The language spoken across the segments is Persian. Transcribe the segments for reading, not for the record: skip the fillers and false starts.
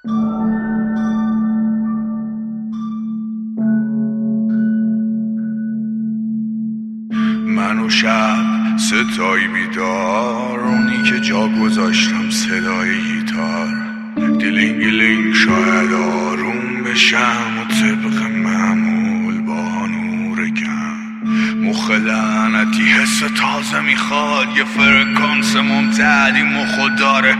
من و شب ستایی بیدار، اونی که جا گذاشتم صدای گیتار. دیلینگ شاید آروم بشم و طبق معمول با نور کم. مخ لعنتی حس تازه میخواد، یه فرکانس ممتدی مخ داره.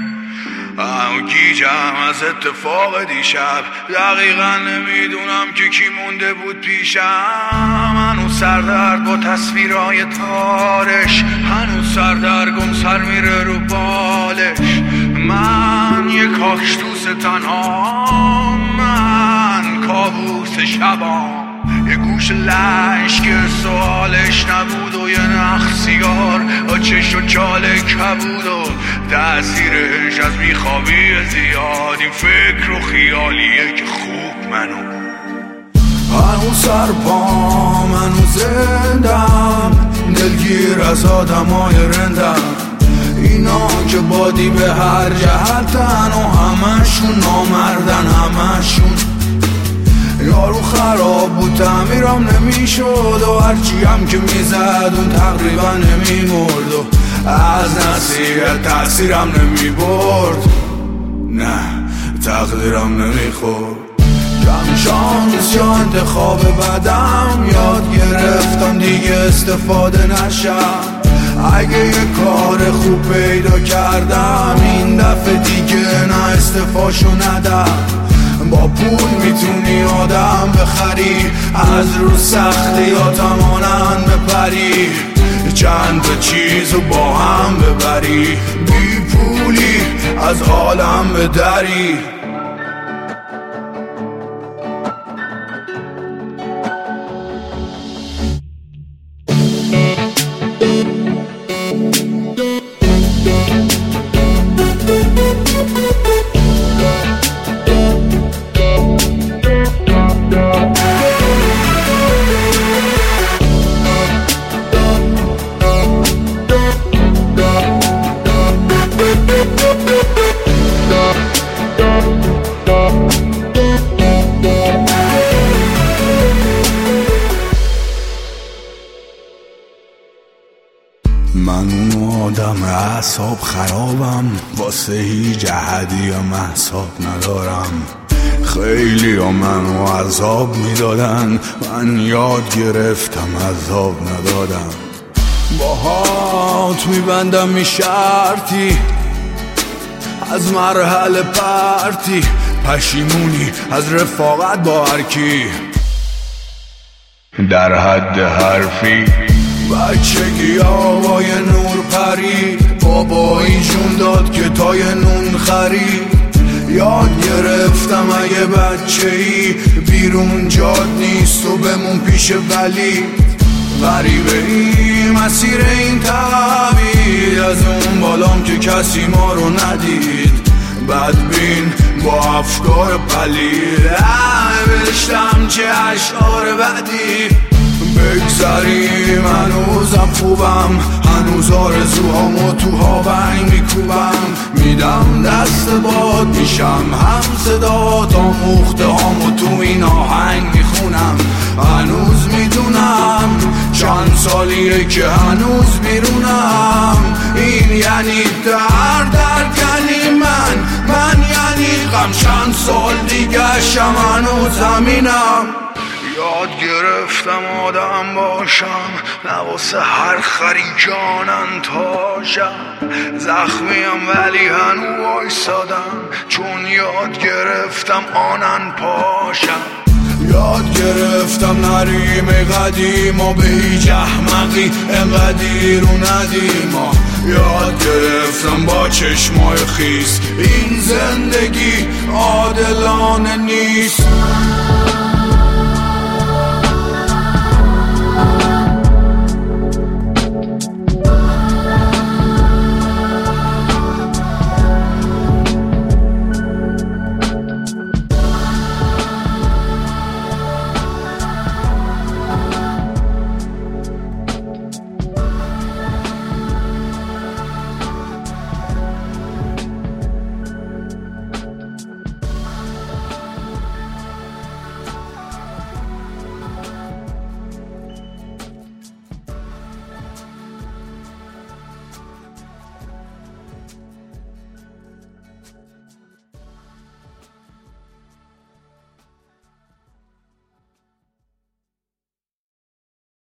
گیجم از اتفاق دیشب، دقیقا نمیدونم که کی مونده بود پیشم. هنوز سردرد با تصویرهای تارش، هنوز سردرگم سر میره رو بالش. من یه کاکتوس تنها، من کابوس شبام. یه گوش لش که سوالش نبود و یه نخ سیگار و چش و چال کبود و تأثیرش از بیخوابی زیاد. این فکر و خیالیه که خوب منو هنوز سرپام، هنوز زندم، دلگیر از آدمای رندم. اینا که بادی به هر جهتن و همشون نامردن، همشون. یارو خراب بود تعمیرم نمیشد و هرچی هم که میزد اون تقریبا نمیمرد و از نصیحت تأثیرم نمیبرد، نه تقدیرم نمیخورد. کم شانس یا انتخاب بدم، یاد گرفتم دیگه استفاده نشم. اگه یه کار خوب پیدا کردم این دفعه دیگه نه استفاشو ندم. با پول میتونی آدم بخری، از رو سختیاتم آنن بپری. چند تا چیزو با هم ببری، بی پولی از عالم بدری. من اون آدم اعصاب خرابم، واسه هیچ احدیم احساب ندارم. خیلی ها منو عذاب میدادن، من یاد گرفتم عذاب ندادم. باهات میبندم میشرتی، از مرحله پرتی. پشیمونی از رفاقت با هرکی، در حد حرفی. بچگی آقای نور پری، بابایی جون داد که تای نون خرید. یاد گرفتم اگه بچه‌ای بیرون جاد نیست و بمون پیش ولی. غریبه ای مسیر این تبعید، از اون بالام که کسی ما رو ندید. بدبین با افکار پلید، نوشتم چه اشعار بدی. بگذریم هنوزم خوبم، هنوز آرزوهامو تو هاونگ میکوبم. میدم دست باد میشم هم صدا، تا موخته هامو تو این آهنگ میخونم. هنوز میدونم چند سالیه که هنوز بیرونم. این یعنی در یعنی من یعنی غم. چند سال دیگه شم هنوز زمینم. یاد گرفتم آدم باشم، نه واسه هر خری جانن تاشم. زخمیم ولی هنو وایسادم، چون یاد گرفتم آنن پاشم. یاد گرفتم نریم قدیم و به هیچ احمقی انقدی رو ندیم. یاد گرفتم با چشمای خیس این زندگی عادلانه نیست.